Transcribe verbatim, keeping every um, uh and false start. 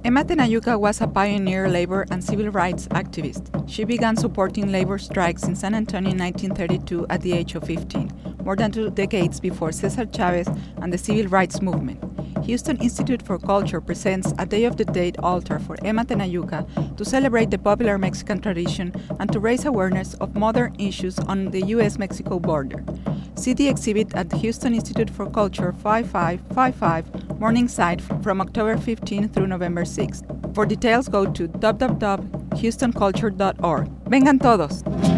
Emma Tenayuca was a pioneer labor and civil rights activist. She began supporting labor strikes in San Antonio in nineteen thirty-two at the age of fifteen, more than two decades before Cesar Chavez and the civil rights movement. Houston Institute for Culture presents a Day of the Dead altar for Emma Tenayuca to celebrate the popular Mexican tradition and to raise awareness of modern issues on the U S Mexico border. See the exhibit at the Houston Institute for Culture fifty-five fifty-five Morningside from October fifteenth through November sixth. For details, go to w w w dot houston culture dot org. ¡Vengan todos!